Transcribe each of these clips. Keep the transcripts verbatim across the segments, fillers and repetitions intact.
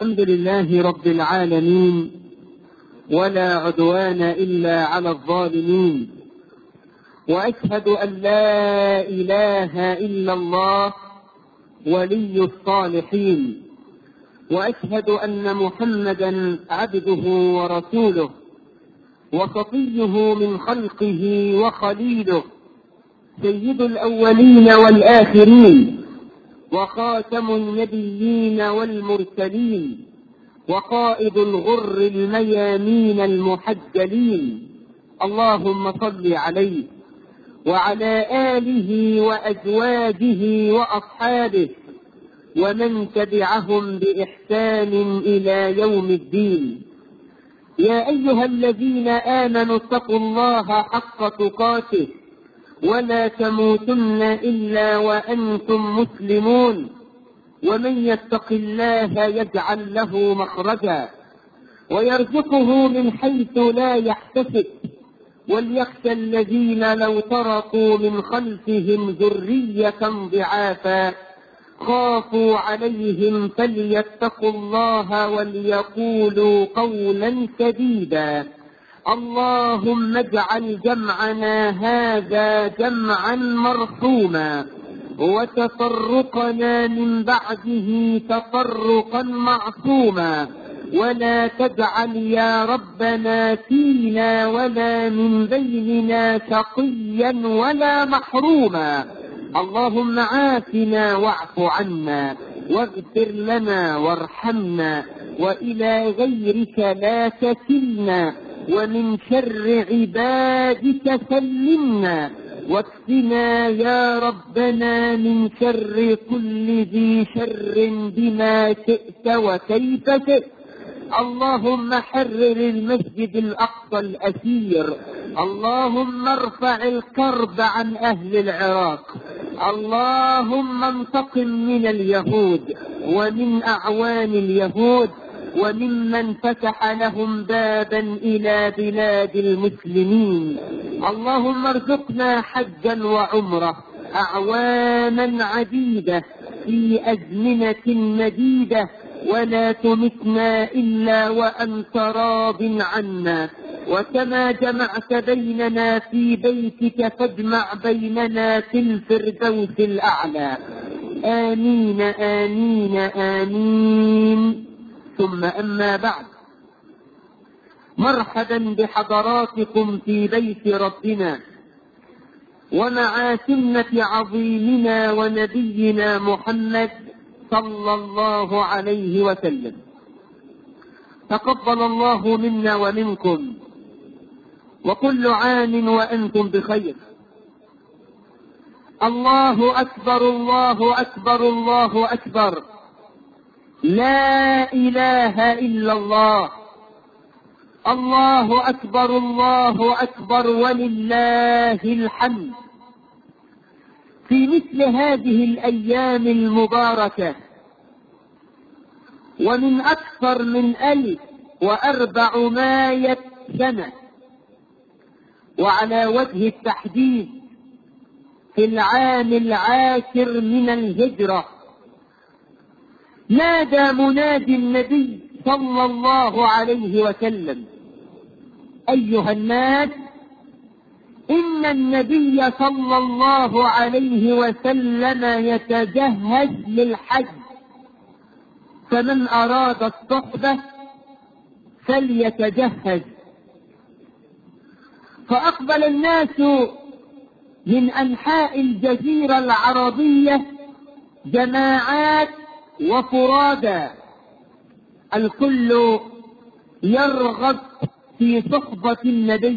الحمد لله رب العالمين، ولا عدوان إلا على الظالمين، وأشهد أن لا إله إلا الله ولي الصالحين، وأشهد أن محمدا عبده ورسوله وصفيه من خلقه وخليله، سيد الأولين والآخرين، وخاتم النبيين والمرسلين، وقائد الغر الميامين المحجلين. اللهم صل عليه وعلى آله وأزواجه وأصحابه ومن تبعهم بإحسان إلى يوم الدين. يا أيها الذين آمنوا اتقوا الله حق تقاته ولا تموتن إلا وأنتم مسلمون، ومن يتق الله يجعل له مخرجا ويرزقه من حيث لا يحتسب، وليخشى الذين لو تركوا من خلفهم ذرية ضعافا خافوا عليهم فليتقوا الله وليقولوا قولا سديدا. اللهم اجعل جمعنا هذا جمعا مرحوما، وتفرقنا من بعده تفرقا معصوما، ولا تجعل يا ربنا فينا ولا من بيننا شقيا ولا محروما. اللهم عافنا واعف عنا واغفر لنا وارحمنا، وإلى غيرك لا تكلنا، ومن شر عبادك سلمنا، واكفنا يا ربنا من شر كل ذي شر بما شئت وكيف شئت. اللهم حرر المسجد الأقصى الأثير، اللهم ارفع الكرب عن أهل العراق، اللهم انتقم من اليهود ومن أعوان اليهود وممن فتح لهم بابا إلى بلاد المسلمين. اللهم ارزقنا حجا وعمرة أعواما عديدة في أزمنة مديدة، ولا تمتنا إلا وأنت راض عنا، وكما جمعت بيننا في بيتك فاجمع بيننا في الفردوس الأعلى. آمين آمين آمين. ثم أما بعد، مرحبا بحضراتكم في بيت ربنا ومع سنة عظيمنا ونبينا محمد صلى الله عليه وسلم. تقبل الله منا ومنكم، وكل عام وأنتم بخير. الله أكبر الله أكبر الله أكبر، لا إله إلا الله. الله أكبر الله أكبر ولله الحمد. في مثل هذه الأيام المباركة، ومن أكثر من ألف وأربعمائة سنة، وعلى وجه التحديد في العام العاشر من الهجرة، نادى منادي النبي صلى الله عليه وسلم: أيها الناس، إن النبي صلى الله عليه وسلم يتجهز للحج، فمن أراد الصحبة فليتجهز. فأقبل الناس من أنحاء الجزيرة العربية جماعات وفرادا، الكل يرغب في صحبة النبي،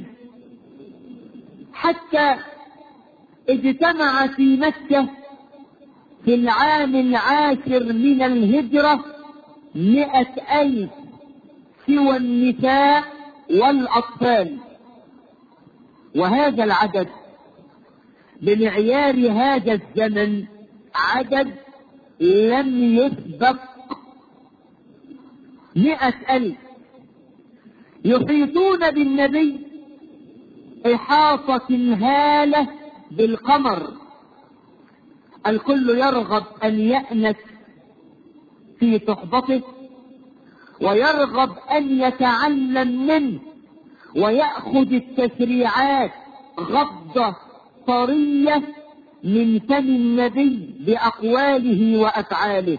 حتى اجتمع في مكة في العام العاشر من الهجرة مئة ألف سوى النساء والأطفال. وهذا العدد بمعيار هذا الزمن عدد لم يسبق. مئة ألف يحيطون بالنبي إحاطة الهالة بالقمر، الكل يرغب أن يأنس في صحبته ويرغب أن يتعلم منه ويأخذ التشريعات غضة طرية من فم النبي بأقواله وأفعاله.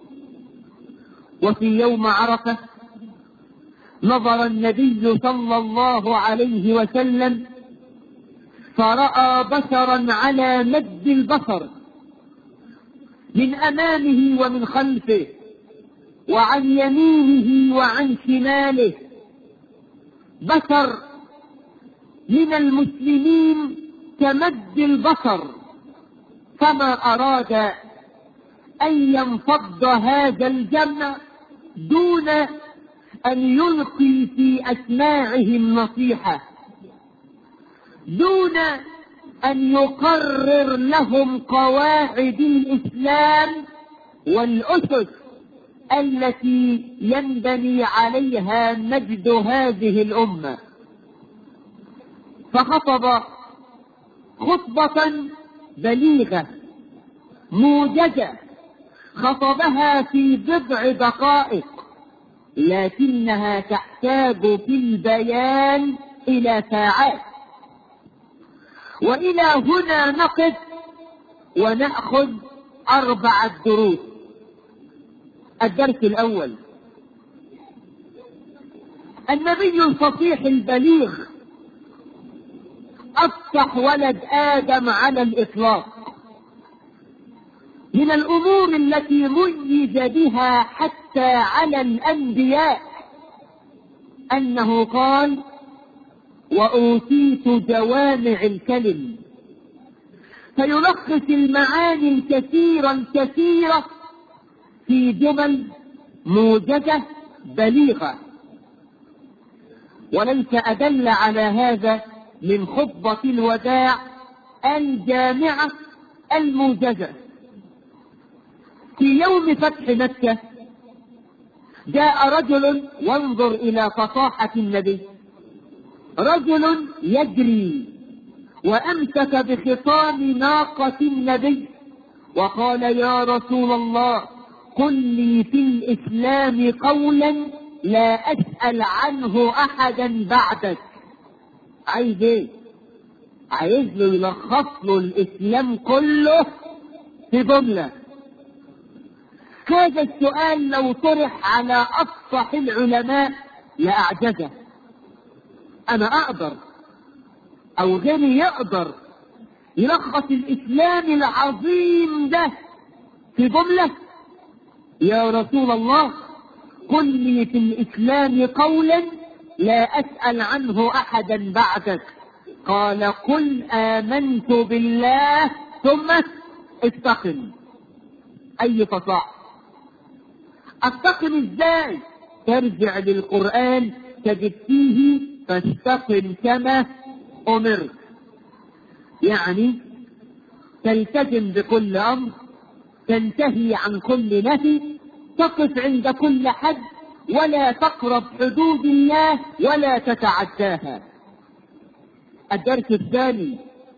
وفي يوم عرفة نظر النبي صلى الله عليه وسلم فرأى بشرا على مد البصر من أمامه ومن خلفه وعن يمينه وعن شماله، بشر من المسلمين كمد البصر، فما أراد أن ينفض هذا الجمع دون أن يلقي في أسماعهم نصيحة، دون أن يقرر لهم قواعد الإسلام والأسس التي ينبني عليها مجد هذه الأمة. فخطب خطبة بليغة موجزة، خطبها في بضع دقائق، لكنها تحتاج في البيان إلى ساعات. وإلى هنا نقف ونأخذ أربعة دروس. الدرس الأول: النبي الفصيح البليغ أفصح ولد آدم على الإطلاق. من الأمور التي ميز بها حتى على الأنبياء أنه قال: وأوتيت جوامع الكلم، فيلخص المعاني الكثيرة الكثيرة في جمل موجزة بليغة. وليس أدل على هذا من خطبة الوداع الجامعة الموجزة. في يوم فتح مكة جاء رجل، وانظر إلى فصاحة النبي، رجل يجري وأمسك بخطام ناقة النبي وقال: يا رسول الله، قل لي في الإسلام قولا لا أسأل عنه أحدا بعدك. عايز ايه؟ عايز له يلخص له الإسلام كله في جملة. هذا السؤال لو طرح على أفصح العلماء لأعجزه. أنا أقدر أو غيري يقدر يلخص الإسلام العظيم ده في جملة؟ يا رسول الله، قل لي في الإسلام قولا لا أسأل عنه أحدا بعدك. قال: قل آمنت بالله ثم استقم. أي فصاحة! استقم ازاي؟ ترجع للقرآن تجد فيه فاستقم كما أمرت، يعني تلتزم بكل أمر، تنتهي عن كل نهي، تقف عند كل حد، ولا تقرب حدود الله ولا تتعداها. الدرس الثاني: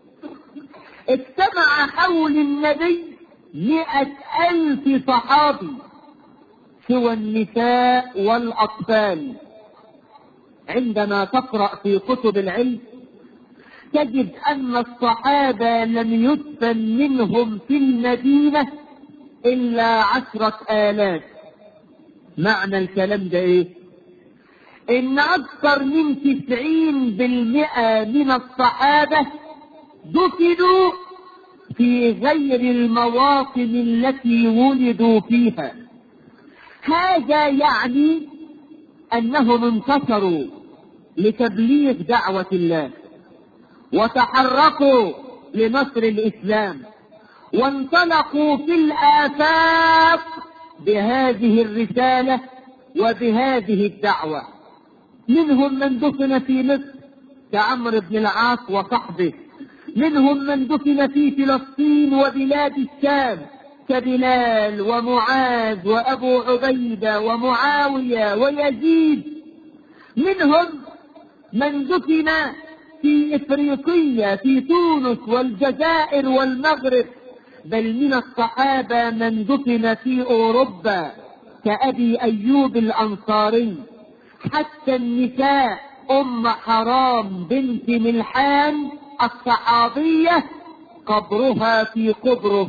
اجتمع حول النبي مئة ألف صحابي سوى النساء والأطفال. عندما تقرأ في كتب العلم تجد أن الصحابة لم يدفن منهم في المدينة إلا عشرة آلاف. معنى الكلام ده إيه؟ إن أكثر من تسعين بالمئة من الصحابة دفنوا في غير المواطن التي ولدوا فيها. هذا يعني أنهم انتصروا لتبليغ دعوة الله، وتحركوا لنصر الإسلام، وانطلقوا في الآفاق بهذه الرسالة وبهذه الدعوة. منهم من دفن في مصر كعمرو بن العاص وصحبه، منهم من دفن في فلسطين وبلاد الشام كبلال ومعاذ وأبو عبيدة ومعاوية ويزيد، منهم من دفن في إفريقيا في تونس والجزائر والمغرب، بل من الصحابة من دفن في أوروبا كأبي أيوب الأنصاري، حتى النساء أم حرام بنت ملحان الصحابية قبرها في قبره،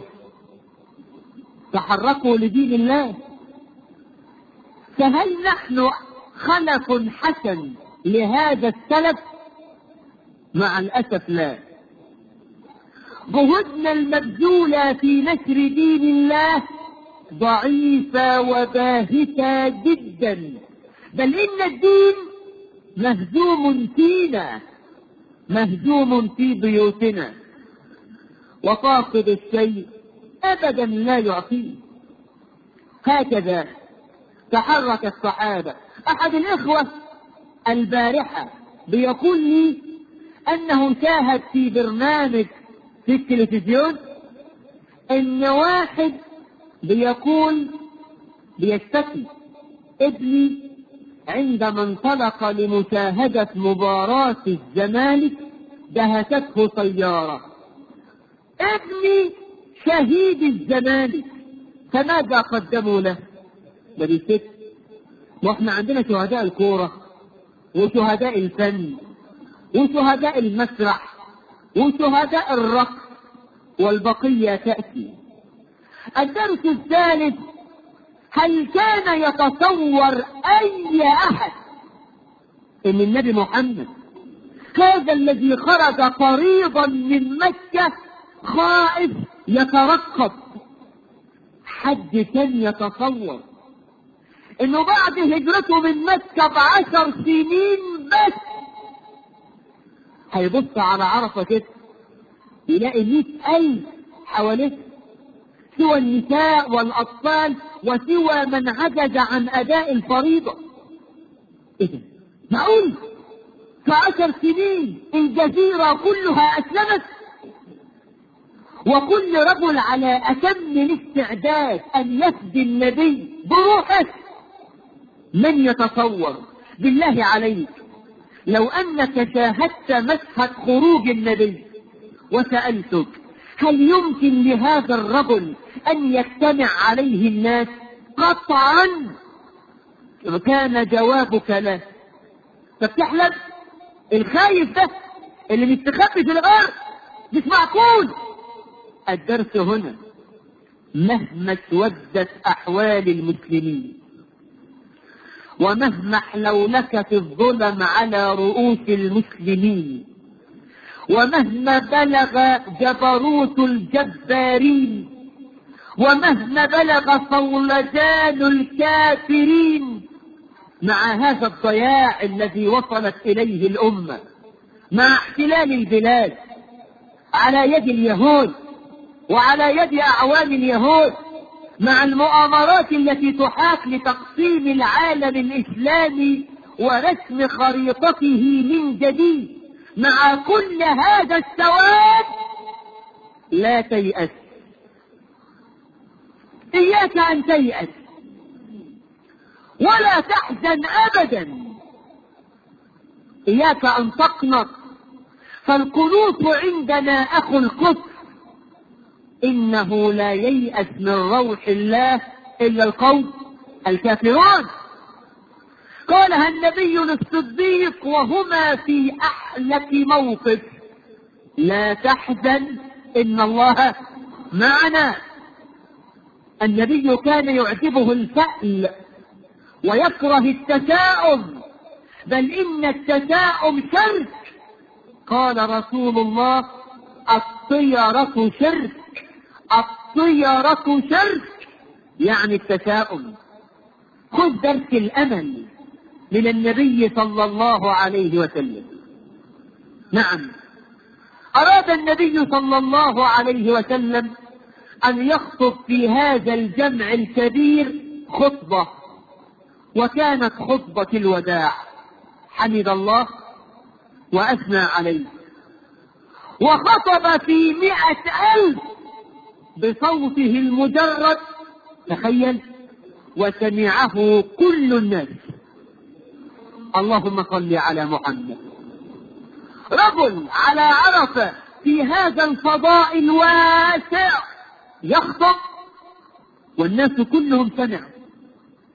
تحركوا لدين الله. فهل نحن خلف حسن لهذا السلف؟ مع الأسف لا. جهودنا المبذولة في نشر دين الله ضعيفة وباهتة جدا، بل إن الدين مهزوم فينا، مهزوم في بيوتنا، وفاقد الشيء أبدا لا يعطيه. هكذا تحرك الصحابة. أحد الإخوة البارحة بيقول لي أنه شاهد في برنامج في التلفزيون إن واحد بيقول بيشتكي ابني عندما انطلق لمشاهدة مباراة الزمالك دهسته سيارة. ابني شهيد الزمالك، فماذا قدموا له؟ ده بيست. واحنا عندنا شهداء الكورة وشهداء الفن وشهداء المسرح وشهداء الرقص، والبقية تأتي. الدرس الثالث: هل كان يتصور أي أحد إن النبي محمد هذا الذي خرج طريضا من مكة خائف يترقب، حد كان يتصور إنه بعد هجرته من مكة بعشر سنين بس هيبص على عرفة كده يلاقي مئة ألف حواليه، سوى النساء والأطفال وسوى من عجز عن أداء الفريضة؟ إيه ده؟ معقول في عشر سنين الجزيرة كلها أسلمت؟ وكل رجل على أتم الاستعداد أن يفدي النبي بروحه. من يتصور؟ بالله عليك لو أنك شاهدت مشهد خروج النبي وسألتك هل يمكن لهذا الرجل أن يجتمع عليه الناس؟ قطعا كان جوابك لا. فبتحلم الخايف ده اللي مستخبي في الغار؟ مش معقول. الدرس هنا: مهما اسودت أحوال المسلمين ومهما حلولكت الظلم على رؤوس المسلمين ومهما بلغ جبروت الجبارين ومهما بلغ صولجان الكافرين، مع هذا الضياع الذي وصلت إليه الأمة، مع احتلال البلاد على يد اليهود وعلى يد أعوان اليهود، مع المؤامرات التي تحاك لتقسيم العالم الإسلامي ورسم خريطته من جديد، مع كل هذا السواد لا تيأس. إياك أن تيأس ولا تحزن أبدا. إياك أن تقنط، فالقنوط عندنا أخو الكفر. إنه لا ييأس من روح الله إلا القوم الكافرون. قالها النبي للصديق وهما في أحلك موقف: لا تحزن إن الله معنا. النبي كان يعجبه الفأل ويكره التشاؤم، بل إن التشاؤم شرك. قال رسول الله: الطيرة شرك، الطيرة شرك، يعني التشاؤم. خذ درس الأمل من النبي صلى الله عليه وسلم. نعم، أراد النبي صلى الله عليه وسلم أن يخطب في هذا الجمع الكبير خطبة، وكانت خطبة الوداع. حمد الله وأثنى عليه، وخطب في مئة ألف بصوته المجرد، تخيل، وسمعه كل الناس. اللهم صل على محمد. رجل على عرفة في هذا الفضاء الواسع يخطب والناس كلهم سمعوا.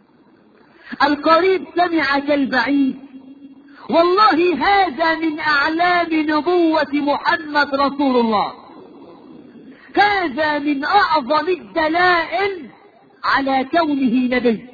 القريب سمع كالبعيد. والله هذا من أعلام نبوة محمد رسول الله، هذا من أعظم الدلائل على كونه نبي.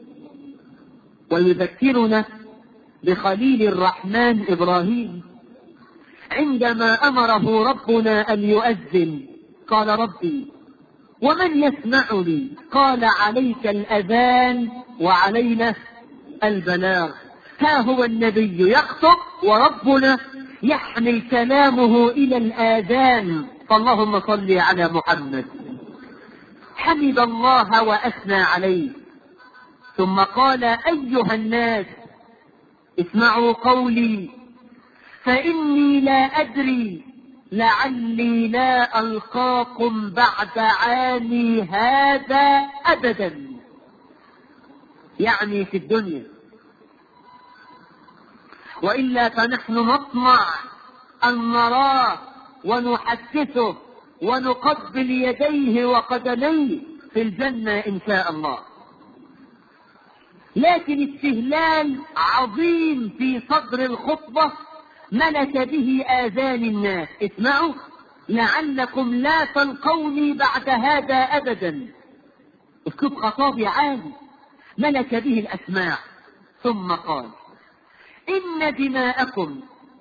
ويذكرنا بخليل الرحمن إبراهيم عندما أمره ربنا أن يؤذن، قال ربي ومن يسمعني؟ قال عليك الأذان وعلينا البلاغ. ها هو النبي يخطب وربنا يحمل كلامه إلى الآذان، فاللهم صل على محمد. حمد الله وأثنى عليه، ثم قال أيها الناس اسمعوا قولي فإني لا أدري لعلي لا ألقاكم بعد عامي هذا أبدا، يعني في الدنيا، وإلا فنحن نطمع أن نراه ونحدثه ونقبل يديه وقدميه في الجنة إن شاء الله. لكن استهلال عظيم في صدر الخطبة ملك به آذان الناس، اسمعوا لعلكم لا تلقوني بعد هذا أبدا. اسلوب خطابي عالي ملك به الأسماع. ثم قال إن دماءكم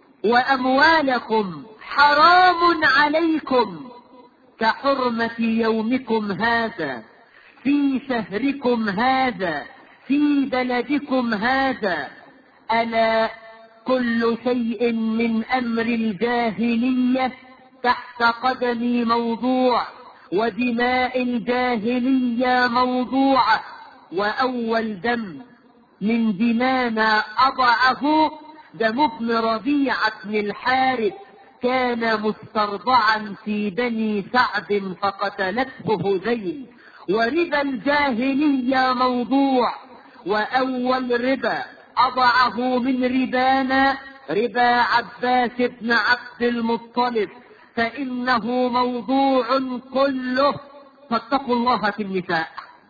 وأموالكم حرام عليكم كحرمة يومكم هذا في شهركم هذا في بلدكم هذا. ألا كل شيء من أمر الجاهلية تحت قدمي موضوع، ودماء الجاهلية موضوعة، وأول دم من دمانا أضعه دم ابن ربيعة بن الحارث، كان مسترضعا في بني سعد فقتلته هذيل. وربا الجاهلية موضوع، وأول ربا أضعه من ربانا ربا عباس بن عبد المطلب، فإنه موضوع كله. فاتقوا الله في النساء،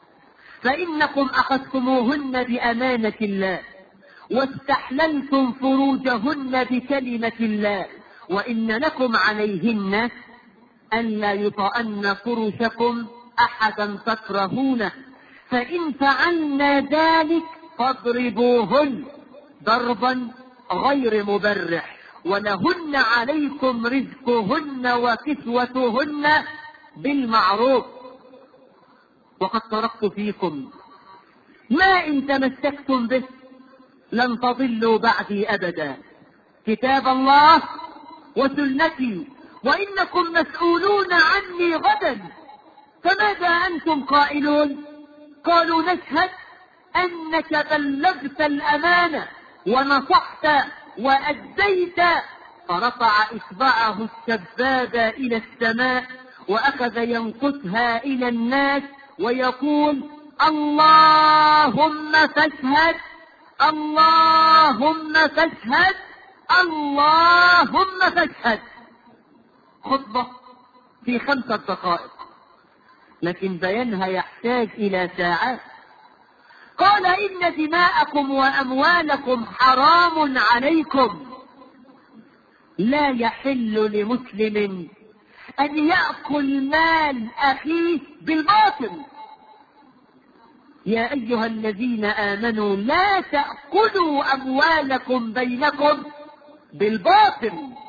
فإنكم أخذتموهن بأمانة الله واستحللتم فروجهن بكلمة الله، وإن لكم عليهن ألا يطأن فرشكم أحدا تكرهونه، فإن فعلنا ذلك فاضربوهن ضربا غير مبرح، ولهن عليكم رزقهن وكسوتهن بالمعروف. وقد تركت فيكم ما إن تمسكتم به لن تضلوا بعدي أبدا، كتاب الله وسنتي، وإنكم مسؤولون عني غدا. فماذا أنتم قائلون؟ قالوا نشهد أنك بلغت الأمانة ونصحت وأديت. فرفع إصبعه السبابة إلى السماء وأخذ ينقصها إلى الناس ويقول اللهم فاشهد اللهم فاشهد اللهم فاشهد. خطبة في خمسة دقائق، لكن بيانها يحتاج إلى ساعات. قال إن دماءكم وأموالكم حرام عليكم، لا يحل لمسلم أن يأكل مال أخيه بالباطل. يا أيها الذين آمنوا لا تأكلوا أموالكم بينكم بالباطل.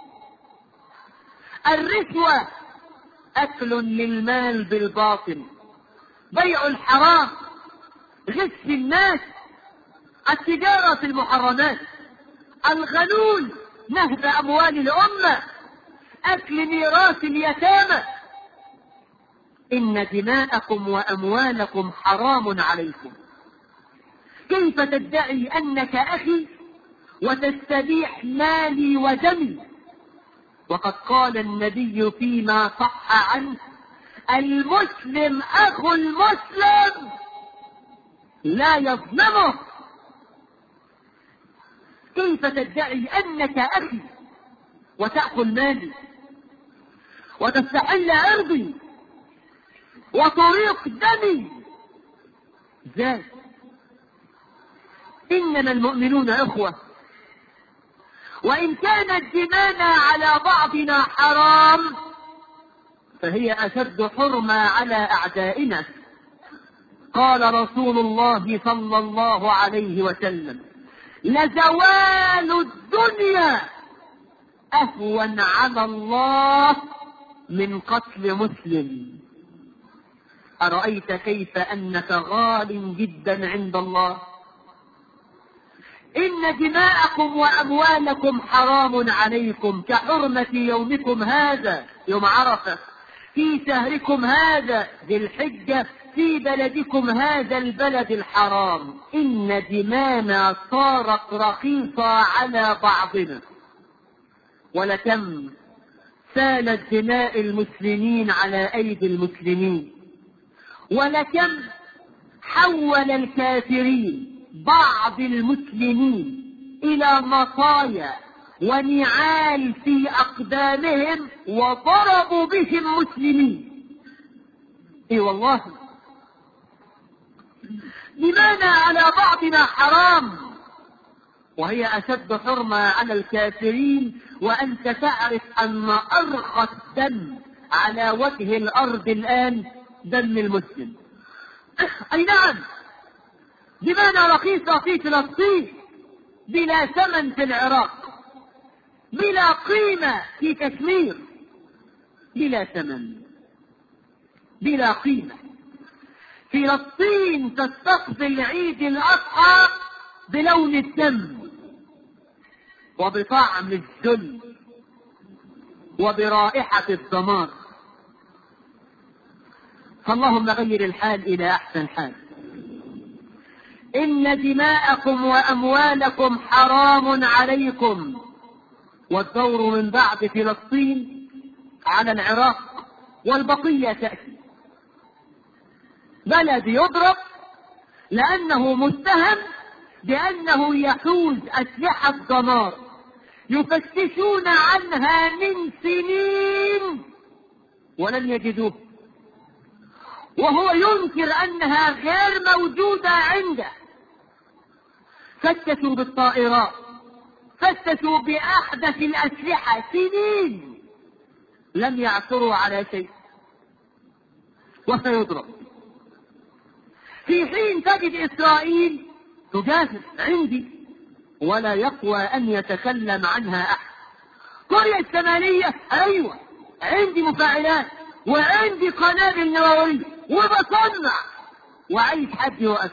الرشوة أكل للمال بالباطل، بيع الحرام، غش الناس، التجارة في المحرمات، الغلول، نهب أموال الأمة، أكل ميراث اليتامى. إن دماءكم وأموالكم حرام عليكم. كيف تدعي أنك أخي وتستبيح مالي ودمي؟ وقد قال النبي فيما صح عنه المسلم أخو المسلم لا يظلمه. كيف تدعي أنك أخي وتأكل مالي وتستحل عرضي وطريق دمي؟ ذات إنما المؤمنون إخوة، وإن كانت دمانا على بعضنا حرام فهي أشد حرمة على أعدائنا. قال رسول الله صلى الله عليه وسلم: لزوال الدنيا أهون على الله من قتل مسلم. أرأيت كيف أنك غال جدا عند الله؟ إن دماءكم وأموالكم حرام عليكم كحرمة يومكم هذا يوم عرفة، في شهركم هذا ذي الحجة، في بلدكم هذا البلد الحرام. إن دمانا صارت رخيصة على بعضنا، ولكم سالت دماء المسلمين على أيدي المسلمين، ولكم حول الكافرين بعض المسلمين إلى مطايا ونعال في أقدامهم وضربوا بهم مسلمين. اي والله دمانا على بعضنا حرام، وهي أشد حرمة على الكافرين. وأنت تعرف أن أرخص دم على وجه الأرض الآن دم المسلم. أي نعم، دمانا رخيصة في فلسطين، بلا ثمن في العراق، بلا قيمة في كشمير، بلا ثمن، بلا قيمة. فلسطين تستقبل عيد الأضحى بلون الدم وبطعم الذل وبرائحة الدمار. فاللهم غير الحال إلى أحسن حال. إن دماءكم وأموالكم حرام عليكم. والدور من بعد فلسطين على العراق والبقية تأتي. بلد يضرب لأنه متهم بأنه يحوز أسلحة دمار يفتشون عنها من سنين ولم يجدوه، وهو ينكر أنها غير موجودة عنده. فتشوا بالطائرات، فتشوا بأحدث الأسلحة سنين لم يعثروا على شيء، وسيضرب. في حين تجد إسرائيل تجاهد عندي ولا يقوى أن يتكلم عنها أحد. كوريا الشمالية أيوة عندي مفاعلات وعندي قنابل نووية وبصنع، وعايز حد يوقف.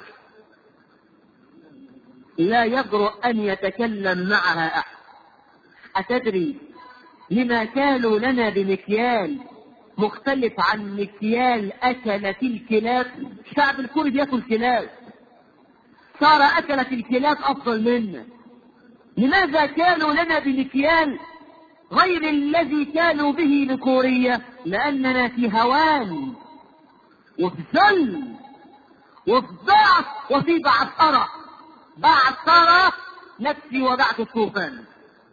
لا يجرؤ أن يتكلم معها أحد. أتدري لما كانوا لنا بمكيال مختلف عن مكيال أكلت الكلاب؟ الشعب الكوري بيأكل كلاب، صار أكلت الكلاب أفضل منا. لماذا كانوا لنا بمكيال غير الذي كانوا به لكوريا؟ لأننا في هوان وفي ذل وفي ضعف وفي بعثرة. بعثرة نفسي وبعث الطوفان.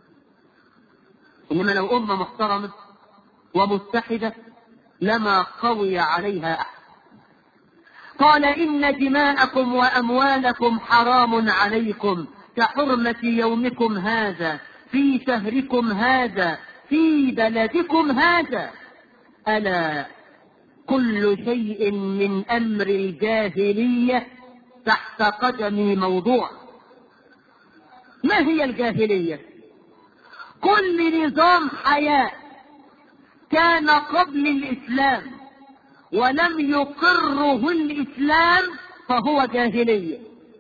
إنما لو أمة محترمة ومتحدة لما قوي عليها أحد. قال: إن دماءكم وأموالكم حرام عليكم كحرمة يومكم هذا في شهركم هذا في بلدكم هذا. ألا كل شيء من أمر الجاهلية تحت قدمي موضوع. ما هي الجاهلية؟ كل نظام حياة كان قبل الإسلام ولم يقره الإسلام فهو جاهلية.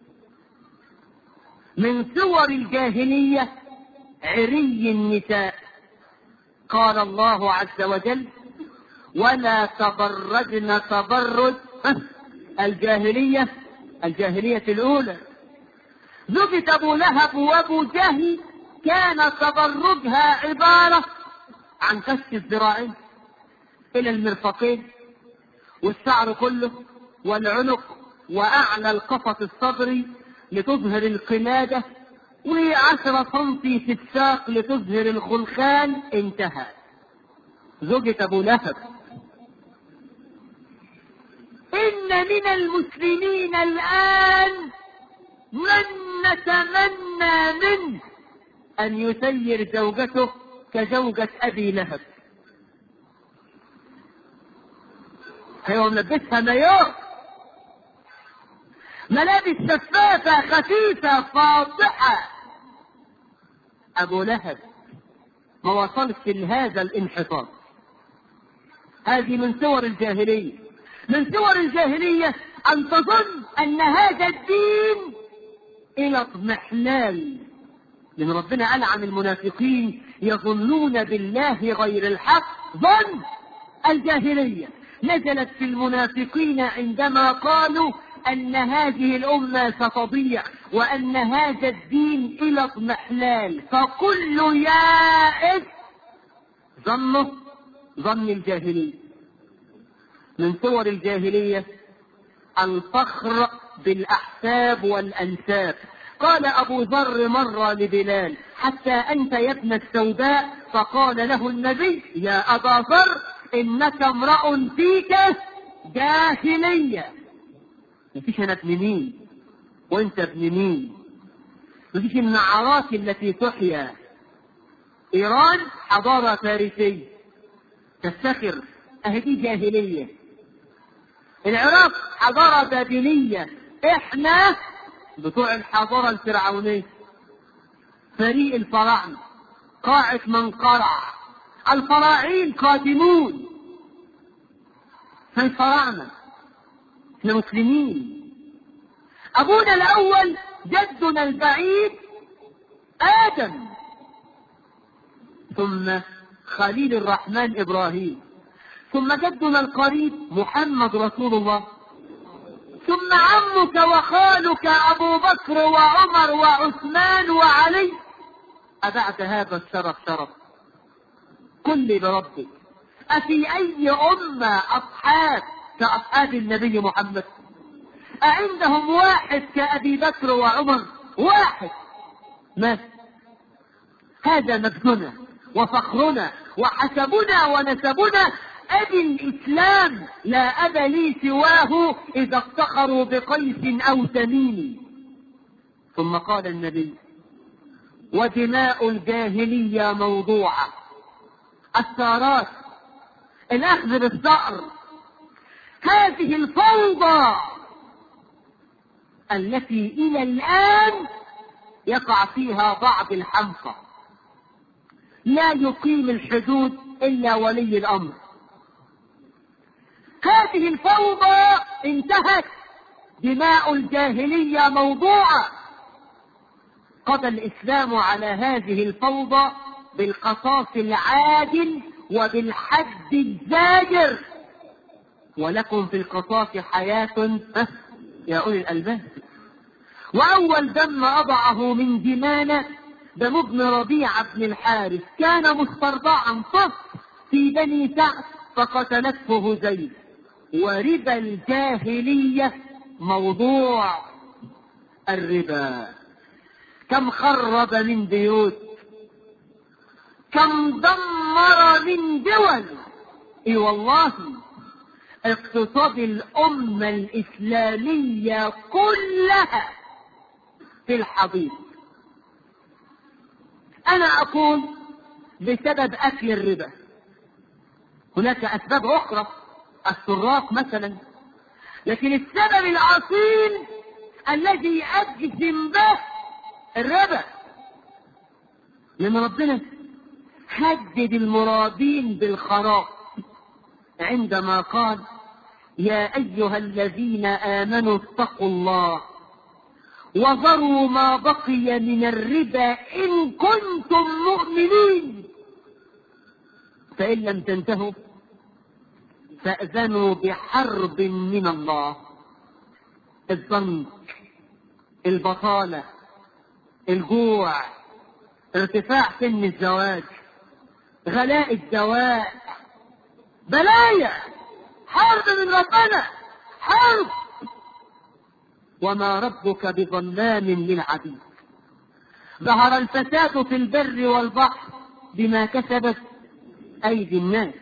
من صور الجاهلية عري النساء. قال الله عز وجل: ولا تبرجن تبرج الجاهلية الجاهلية الأولى. زوجة أبو لهب وأبو جهل كان تبرجها عبارة عن كشف الذراعين إلى المرفقين والشعر كله والعنق وأعلى القفص الصدري لتظهر القلادة، وعشرة سنتي في الساق لتظهر الخلخال. انتهى. زوجة أبو لهب. إن من المسلمين الآن من نتمنى منه أن يسير زوجته كزوجة أبي لهب. هو ملبسها مايوه، ملابس شفافة خفيفة فاضحة. أبو لهب ما وصلش لهذا الانحطاط. هذه من صور الجاهلية. من صور الجاهلية أن تظن أن هذا الدين إلى اضمحلال، لأن ربنا قال عن المنافقين يظنون بالله غير الحق ظن الجاهلية. نزلت في المنافقين عندما قالوا أن هذه الأمة ستضيع وأن هذا الدين إلى اضمحلال، فكل يائس ظنه ظن الجاهلية. من صور الجاهلية الفخر بالأحساب والأنساب. قال أبو ذر مرة لبلال: حتى أنت يا ابن السوداء؟ فقال له النبي: يا أبا ذر إنك امرأ فيك جاهلية. مفيش أنا ابن مين وأنت ابن مين، مفيش النعرات التي تحيا. إيران حضارة فارسية تفتخر، أهدي جاهلية. العراق حضارة بابلية، إحنا بتوع الحضارة الفرعونية. فريق الفراعنة، قاعة من قرع، الفراعين قادمون. الفراعنة احنا مسلمين. أبونا الأول جدنا البعيد آدم، ثم خليل الرحمن إبراهيم، ثم جدنا القريب محمد رسول الله، ثم عمك وخالك أبو بكر وعمر وعثمان وعلي. أبعد هذا الشرف شرف؟ قل بربك، أفي أي أمة أصحاب كأصحاب النبي محمد؟ أعندهم واحد كأبي بكر وعمر؟ واحد ما هذا مجدنا وفخرنا وحسبنا ونسبنا أبي الإسلام، لا أب لي سواه إذا افتخروا بقيس أو تميم. ثم قال النبي: ودماء الجاهلية موضوعة. الثارات، الأخذ بالثأر، هذه الفوضى التي إلى الآن يقع فيها بعض الحمقى. لا يقيم الحدود إلا ولي الأمر. هذه الفوضى انتهت. دماء الجاهلية موضوعة. قضى الإسلام على هذه الفوضى بالقصاص العادل وبالحد الزاجر. ولكم في القصاص حياة يا أولي الألباب. وأول دم أضعه من دمانة دم ابن ربيعة بن الحارث، كان مسترضعا طفل في بني سعد فقتلته هزيل. وربا الجاهلية موضوع. الربا كم خرب من بيوت، كم دمر من دول. اي والله اقتصاد الأمة الإسلامية كلها في الحضيض. أنا أقول بسبب أكل الربا. هناك أسباب أخرى، السراق مثلا، لكن السبب الأصيل الذي أجزم به الربا. لأن ربنا هدد المرابين بالخراب عندما قال: يا أيها الذين آمنوا اتقوا الله وذروا ما بقي من الربا إن كنتم مؤمنين، فإن لم تنتهوا فأذنوا بحرب من الله. الضنك، البطالة، الجوع، ارتفاع سن الزواج، غلاء الدواء، بلايا، حرب من ربنا، حرب. وما ربك بظلام للعبيد. ظهر الفساد في البر والبحر بما كسبت أيدي الناس.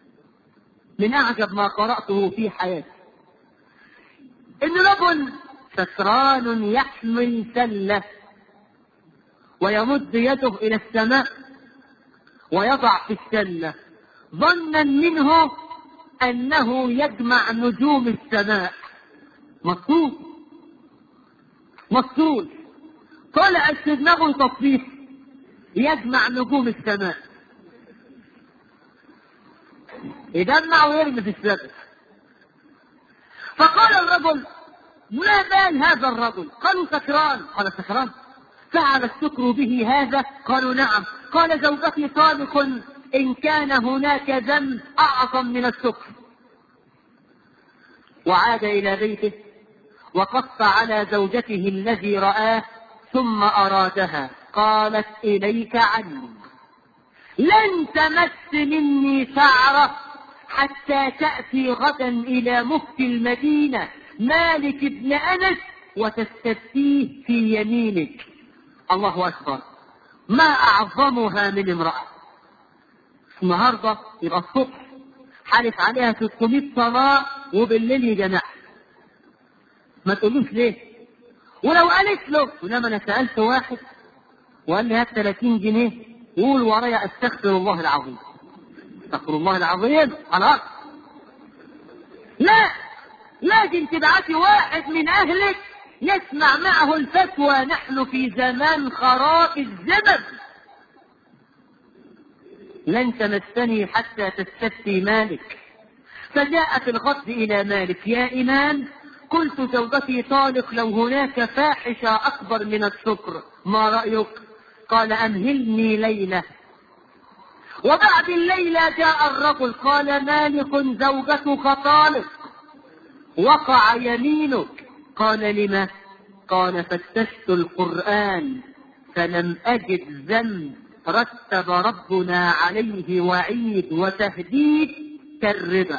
من أعجب ما قرأته في حياتي إن رجل سكران يحمل سلة ويمد يده إلى السماء ويضع في السلة ظنا منه أنه يجمع نجوم السماء. مقصود مقصود طلع في دماغه تصفيف يجمع نجوم السماء، يجمع ويرمي في السماء. فقال الرجل: ما بال هذا الرجل؟ قالوا: سكران. قال: سكران؟ فعل السكر به هذا؟ قالوا: نعم. قال: زوجتي طالق إن كان هناك ذنب أعظم من السكر. وعاد إلى بيته وقص على زوجته الذي رآه ثم أرادها. قالت: إليك عني، لن تمس مني شعرة حتى تأتي غدا إلى مفتي المدينة مالك بن أنس وتستفتيه في يمينك. الله أكبر، ما أعظمها من امرأة. النهاردة يبقى الصبح حالف عليها ستمائة صلاة وبالليل يجمع. ما تقولوش ليه؟ ولو قالت له: ولما أنا سألت واحد وقال لي هات ثلاثين جنيه قول ورايا أستغفر الله العظيم، استغفر الله العظيم، خلاص. لا، لازم تبعتي واحد من أهلك يسمع معه الفتوى. نحن في زمان خراب الزمن. لن تمسني حتى تستفتي مالك. فجاءت الغد إلى مالك: يا إمام، قلت زوجتي طالق، لو هناك فاحشة أكبر من السكر ما رأيك؟ قال: أمهلني ليلة. وبعد الليلة جاء الرجل قال: مالك زوجتك طالق، وقع يمينك. قال: لما؟ قال: فتشت القرآن فلم أجد ذنب رتب ربنا عليه وعيد وتهديد كالربا.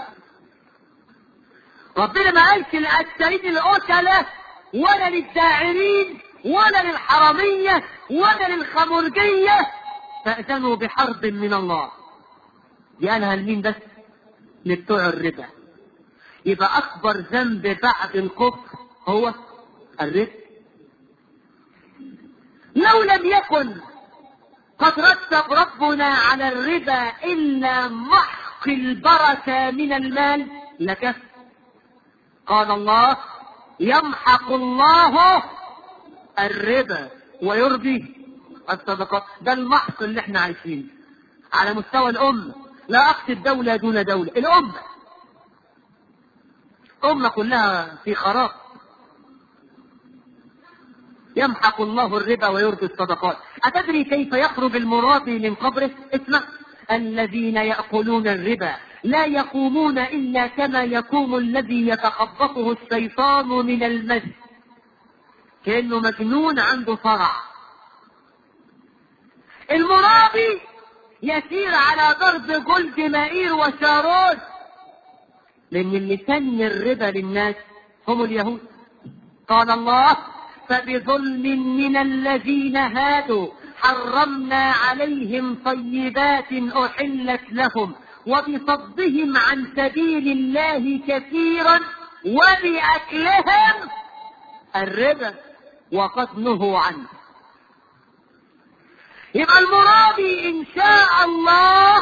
ربنا ما قالش للأكثرين القتلة ولا للداعرين ولا للحرامية ولا للخمرجية فأذنوا بحرب من الله. قالها لمين بس؟ لبتوع الربا. يبقى أكبر ذنب بعد الكفر هو الربا. لو لم يكن قد رتب ربنا على الربا إلا محق البركة من المال لكفى. قال الله: يمحق الله الربا ويربي الصدقات. ده المحق اللي احنا عايشينه على مستوى الأمة، لا أقصد دولة دون دولة، الأمة أمة كلها في خراب. يمحق الله الربا ويربي الصدقات. أتدري كيف يخرج المرابي من قبره؟ اسمع: الذين يأكلون الربا لا يقومون إلا كما يقوم الذي يتخبطه الشيطان من المس، كأنه مجنون عنده صرع. المرابي يسير على ضرب جلد مائير وشارون، لأن اللي سن الربا للناس هم اليهود. قال الله: فبظلم من الذين هادوا حرمنا عليهم طيبات أحلت لهم وبصدهم عن سبيل الله كثيرا وبأكلهم الربا وقد نهوا عنه. يبقى المرابي إن شاء الله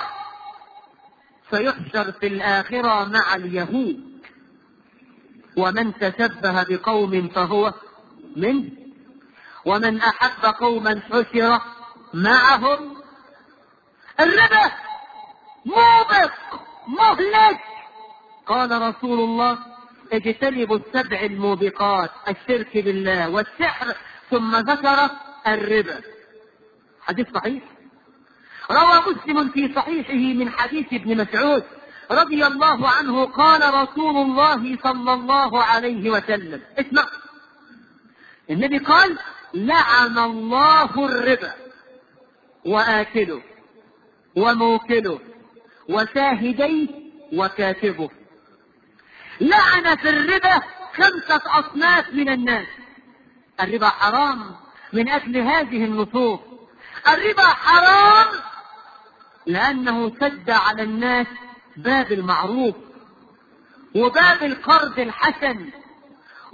سيحشر في الآخرة مع اليهود. ومن تشبه بقوم فهو منه، ومن أحب قوما حشر معهم. الربا موبق مهلك. قال رسول الله: اجتنبوا السبع الموبقات، الشرك بالله والسحر، ثم ذكر الربا. حديث صحيح روى مسلم في صحيحه من حديث ابن مسعود رضي الله عنه قال رسول الله صلى الله عليه وسلم: اسمع، النبي قال: لعن الله الربا وآكله وموكله وشاهديه وكاتبه. لعن في الربا خمسة أصناف من الناس. الربا حرام من أجل هذه النصوص. الربا حرام لأنه سد على الناس باب المعروف وباب القرض الحسن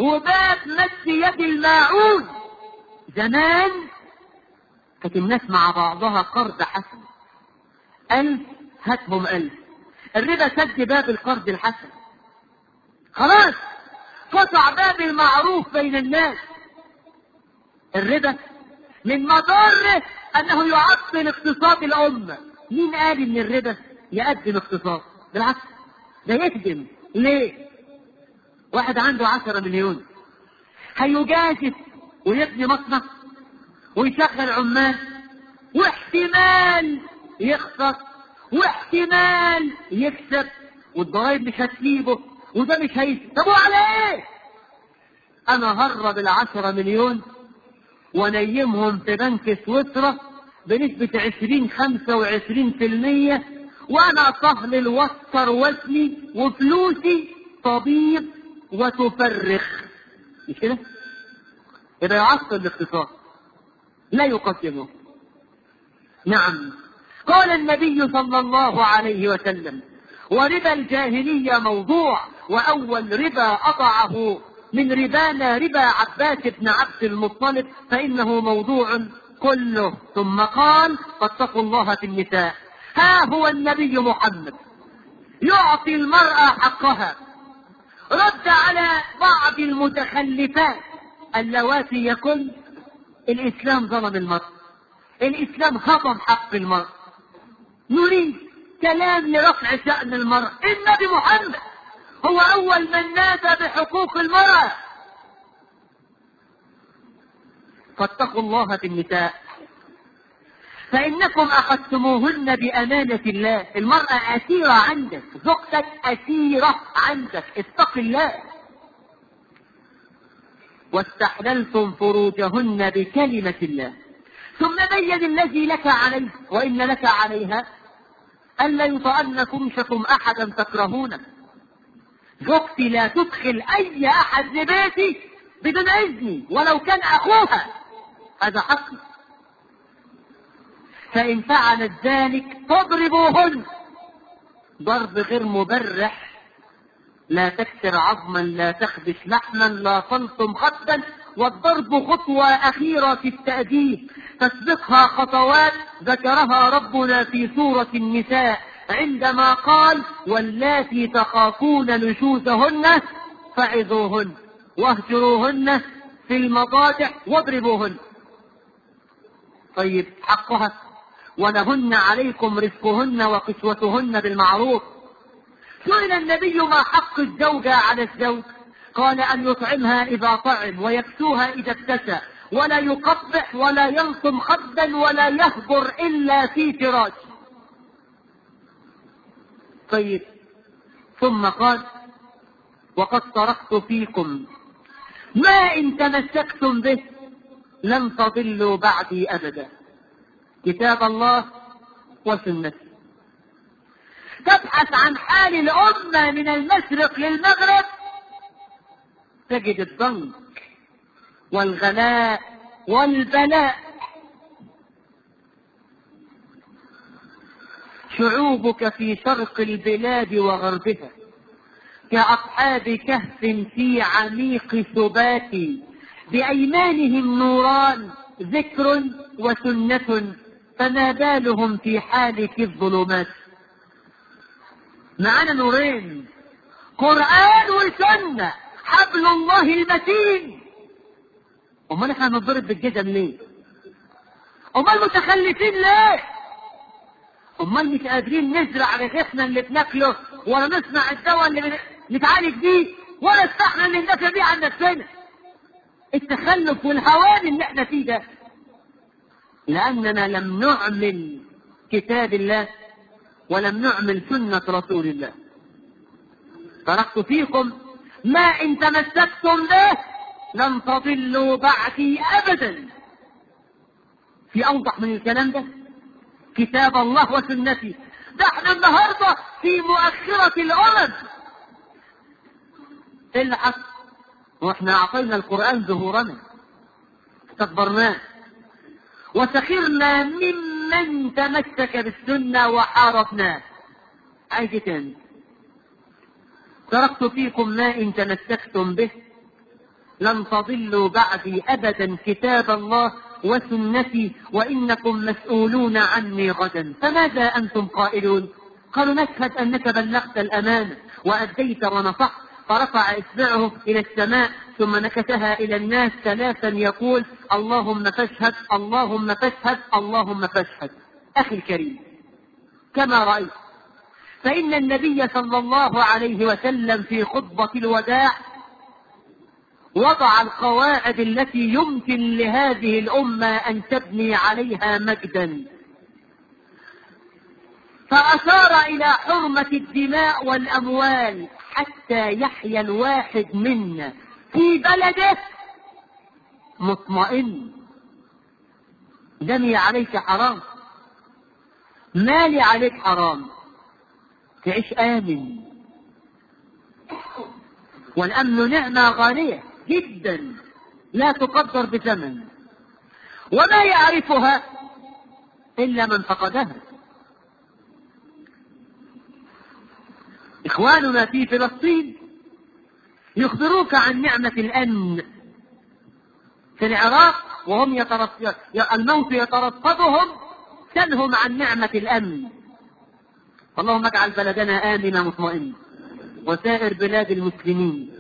وباب مد يد الماعون. زمان كانت الناس مع بعضها قرض حسن، ألف هاتهم ألف، الربا سد باب القرض الحسن، خلاص قطع باب المعروف بين الناس. الربا من مضاره أنه يعطل اقتصاد الأمة. مين قال إن الربا يقدم اقتصاد؟ بالعكس ده يخدم. ليه؟ واحد عنده عشرة مليون هيجازف ويبني مصنع ويشغل عمال، واحتمال يخسر واحتمال يكسب، والضرائب مش هتسيبه وده مش هيسيب. طب وعلى ايه؟ انا هرب العشرة مليون ونيمهم في بنك سويسرا بنسبة عشرين خمسة وعشرين في المية، وانا صهل وسر وزني وفلوسي طبيب وتفرخ. مش كده؟ يبقى يعطل الاقتصاد لا يقدمه. نعم، قال النبي صلى الله عليه وسلم: وربا الجاهلية موضوع، وأول ربا أضعه من ربانا ربا عباس بن عبد المطلب، فإنه موضوع كله. ثم قال: فاتقوا الله في النساء. ها هو النبي محمد يعطي المرأة حقها، رد على بعض المتخلفات اللواتي يقول الإسلام ظلم المرأة، الإسلام هضم حق المرأة. نريد كلام لرفع شأن المرأة. النبي محمد هو أول من نادى بحقوق المرأة. فاتقوا الله في النساء فإنكم أخذتموهن بأمانة الله. المرأة أسيرة عندك، زوجتك أسيرة عندك، اتق الله. واستحللتم فروجهن بكلمة الله. ثم بين الذي لك عليه وإن لك عليها ألا يطأن فرشكم أحدا تكرهونه. زوجتي لا تدخل أي أحد لبيتي بدون إذني ولو كان أخوها، هذا حقي. فإن فعلت ذلك فاضربوهن ضرب غير مبرح، لا تكسر عظما، لا تخدش لحما، لا تلطم خدا. والضرب خطوة أخيرة في التأديب تسبقها خطوات ذكرها ربنا في سورة النساء عندما قال: واللاتي تخافون نشوزهن فعظوهن واهجروهن في المضاجع واضربوهن. طيب حقها: ولهن عليكم رزقهن وكسوتهن بالمعروف. سئل النبي: ما حق الزوجة على الزوج؟ قال: أن يطعمها إذا طعم ويكسوها إذا اكتسى، ولا يقبح ولا يلطم خدا ولا يهجر إلا في فراش. طيب ثم قال: وقد تركت فيكم ما إن تمسكتم به لن تضلوا بعدي أبدا، كتاب الله وسنتي. تبحث عن حال الأمة من المشرق للمغرب تجد الضنك والغلاء والبلاء. شعوبك في شرق البلاد وغربها كأصحاب كهف في عميق ثبات، بأيمانهم نوران ذكر وسنة، فما بالهم في حالك الظلمات. معنا نورين، قرآن وسنة، حبل الله المتين. امال احنا هنضرب بالجزم ليه؟ امال متخلفين ليه؟ امال مش قادرين نزرع رغيفنا اللي بناكله ولا نصنع الدواء اللي نتعالج بيه ولا استحنا اللي ندافع بيه عن نفسنا؟ التخلف والهوان اللي احنا فيه ده لاننا لم نعمل كتاب الله ولم نعمل سنة رسول الله. تركت فيكم ما إن تمسكتم به لن تضلوا بعدي أبدا. في أوضح من الكلام ده؟ كتاب الله وسنتي. ده احنا النهاردة في مؤخرة الأمم. ايه اللي حصل؟ واحنا أعطينا القرآن ظهورنا، استكبرناه وسخرنا ممن تمسك بالسنة وحاربناه. عايز تاني؟ تركت فيكم ما إن تمسكتم به لن تضلوا بعدي أبدا كتاب الله وسنتي وإنكم مسؤولون عني غدا. فماذا أنتم قائلون؟ قالوا نشهد أنك بلغت الأمانة وأديت ونصحت. فرفع إصبعه إلى السماء ثم نكتها إلى الناس ثلاثا يقول اللهم فاشهد اللهم فاشهد اللهم فاشهد. أخي الكريم، كما رأيت فإن النبي صلى الله عليه وسلم في خطبة الوداع وضع القواعد التي يمكن لهذه الأمة أن تبني عليها مجدا، فأشار إلى حرمة الدماء والأموال حتى يحيا الواحد منا في بلده مطمئن. دمي عليك حرام، مالي عليك حرام، تعيش آمن. والأمن نعمة غالية جدا لا تقدر بثمن، وما يعرفها إلا من فقدها. إخواننا في فلسطين يخبروك عن نعمة الأمن. في العراق وهم يترصد الموت يترصدهم سلهم عن نعمة الأمن. اللهم اجعل بلدنا آمنا مطمئنا وسائر بلاد المسلمين.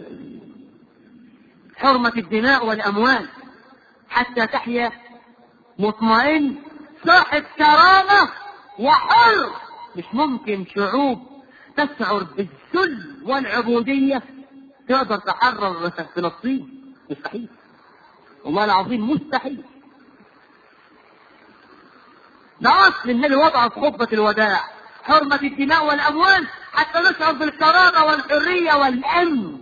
حرمة الدماء والأموال حتى تحيا مطمئن صاحب كرامة وحر. مش ممكن شعوب تشعر بالذل والعبودية تقدر تحرر فلسطين، مستحيل، والله العظيم مستحيل. ده أصل النبي وضعه في خطبة الوداع، حرمة الدماء والأموال حتى نشعر بالكرامة والحرية والأمن.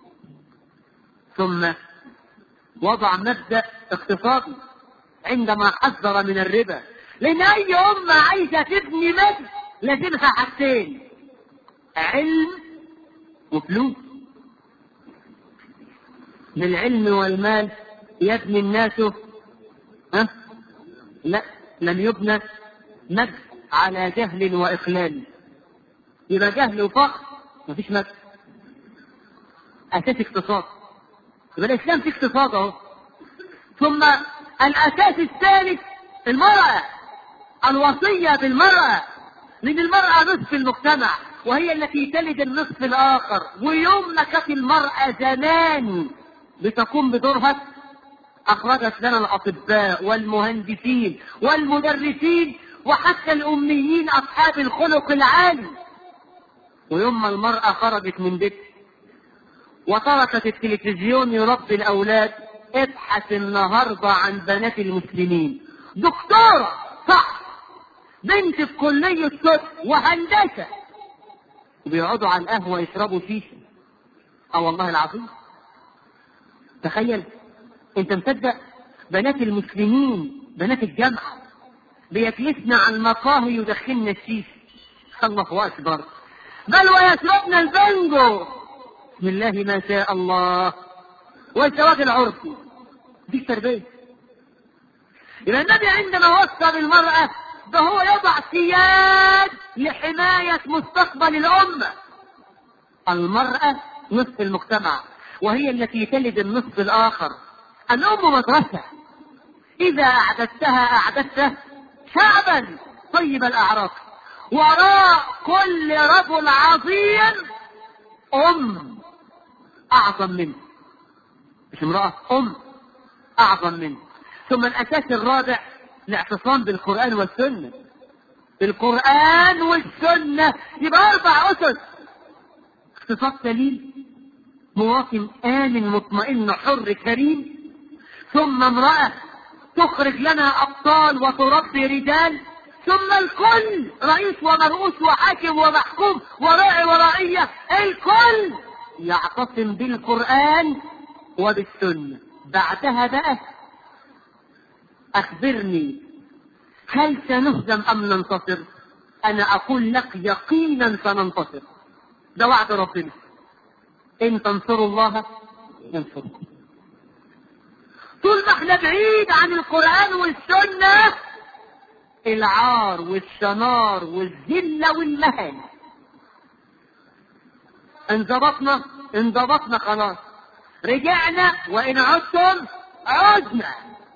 ثم وضع مبدأ اقتصادي عندما حذر من الربا، لأن أي أمة عايزة تبني مجد لازمها حاجتين: علم وفلوس. بالعلم والمال يبني الناس ها؟ لا، لم يبنى مجد على جهل وإخلال. يبقى جهل وفقر مفيش مجد. أساس اقتصاد، يبقى الإسلام في اقتصاد اهو. ثم الأساس الثالث المرأة، الوصية بالمرأة، لأن المرأة نصف المجتمع وهي التي تلد النصف الآخر. ويوم ما كانت المرأة زمان بتقوم بدورها أخرجت لنا الأطباء والمهندسين والمدرسين وحتى الأميين أصحاب الخلق العالي. ويوم ما المرأة خرجت من بيت وتركت التلفزيون يربي الأولاد، ابحث النهاردة عن بنات المسلمين، دكتورة صح، بنت في كلية طب وهندسة، وبيقعدوا على القهوة يشربوا شيشة. اه والله العظيم. تخيل انت مصدق؟ بنات المسلمين بنات الجامعة بيجلسن على المقاهي يدخلن الشيشة، الله أكبر، بل ويشربن البنجو، بسم الله ما شاء الله، والزواج العرفي. دي تربية. يبقى النبي عندما وصى بالمرأة ده هو يضع سياد لحماية مستقبل الأمة. المرأة نصف المجتمع وهي التي تلد النصف الآخر. الأم مدرسة، إذا أعددتها أعددت شعبا طيب الأعراق. وراء كل رجل عظيم أم أعظم منه، مش امرأة، أم أعظم منه. ثم الأساس الرابع الاعتصام بالقرآن والسنة. القرآن والسنة يبقى أربع أسس: اقتصاد سليم، مواطن آمن مطمئن حر كريم، ثم امرأة تخرج لنا أبطال وتربي رجال، ثم الكل رئيس ومرؤوس وحاكم ومحكوم وراعي ورعية، الكل يعتصم بالقرآن وبالسنة. بعدها بقى أخبرني، هل سنهزم أم ننتصر؟ أنا أقول لك يقينا سننتصر، ده وعد ربنا، إن تنصروا الله ينصركم. طول ما احنا بعيد عن القرآن والسنة العار والشنار والذلة والمهانة. انضبطنا انضبطنا خلاص. رجعنا وإن عدتم عدنا.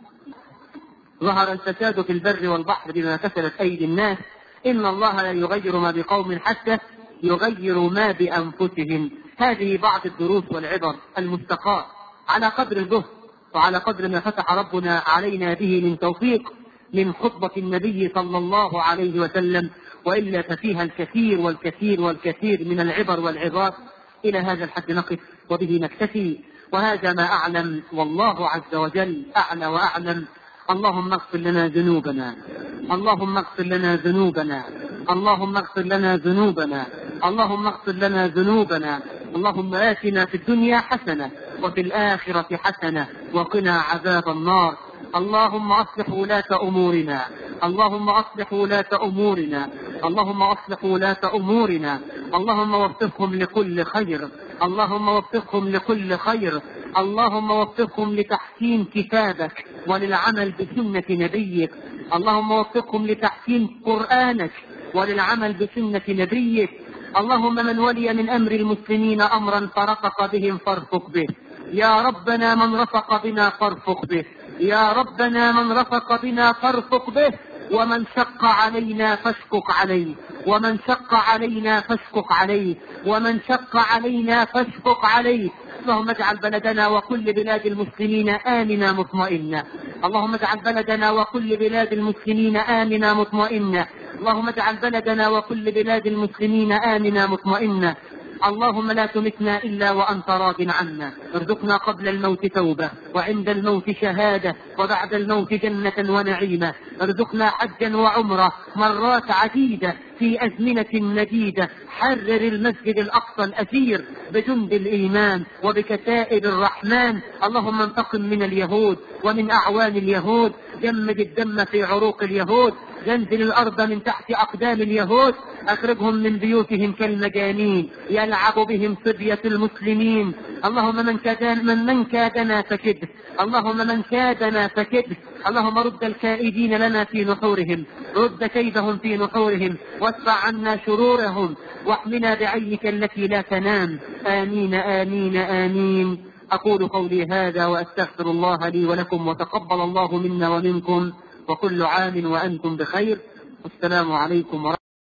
ظهر الفساد في البر والبحر بما كسبت أيدي الناس، إن الله لا يغير ما بقوم حتى يغيروا ما بأنفسهم. هذه بعض الدروس والعبر المستقاة على قدر الجهد وعلى قدر ما فتح ربنا علينا به من توفيق من خطبة النبي صلى الله عليه وسلم، وإلا ففيها الكثير والكثير والكثير من العبر والعظات. إلى هذا الحد نقف وبه نكتفي، وهذا ما أعلم، والله عز وجل أعلى وأعلم. اللهم اغفر لنا ذنوبنا، اللهم اغفر لنا ذنوبنا، اللهم اغفر لنا ذنوبنا، اللهم اغفر لنا ذنوبنا. اللهم آتنا في الدنيا حسنة وفي الآخرة حسنة وقنا عذاب النار. اللهم أصلح ولاة أمورنا، اللهم أصلح ولاة أمورنا، اللهم أصلح ولاة أمورنا. اللهم وفقهم لكل خير، اللهم وفقهم لكل خير، اللهم وفقهم لتحكيم كتابك وللعمل بسنة نبيك. اللهم وفقهم لتحكيم قرآنك وللعمل بسنة نبيك. اللهم من ولي من أمر المسلمين أمرا فرفق بهم فارفق به، يا ربنا من رفق بنا فارفق به، يا ربنا من رفق بنا فارفق به، ومن شق علينا فاشقق عليه، ومن شق علينا فاشقق عليه، ومن شق علينا فاشقق عليه. اللهم اجعل بلدنا وكل بلاد المسلمين آمنا مطمئنا، اللهم اجعل بلدنا وكل بلاد المسلمين آمنا مطمئنا، اللهم اجعل بلدنا وكل بلاد المسلمين آمنا مطمئنا. اللهم لا تمتنا إلا وأنت راض عنا، ارزقنا قبل الموت توبة وعند الموت شهادة وبعد الموت جنة ونعيمة. ارزقنا حجا وعمرة مرات عديدة في أزمنة مديدة. حرر المسجد الأقصى الأثير بجند الإيمان وبكتائب الرحمن. اللهم انتقم من اليهود ومن أعوان اليهود، جمد الدم في عروق اليهود، زلزل الأرض من تحت أقدام اليهود، أخرجهم من بيوتهم كالمجانين يلعب بهم صبية المسلمين. اللهم من كادنا من, من كادنا فكده، اللهم من كادنا فكده. اللهم رد الكائدين لنا في نحورهم، رد كيدهم في نحورهم، وادفع عنا شرورهم، واحمنا بعينك التي لا تنام. آمين آمين آمين. أقول قولي هذا وأستغفر الله لي ولكم، وتقبل الله منا ومنكم، وكل عام وأنتم بخير. والسلام عليكم ورحمة الله.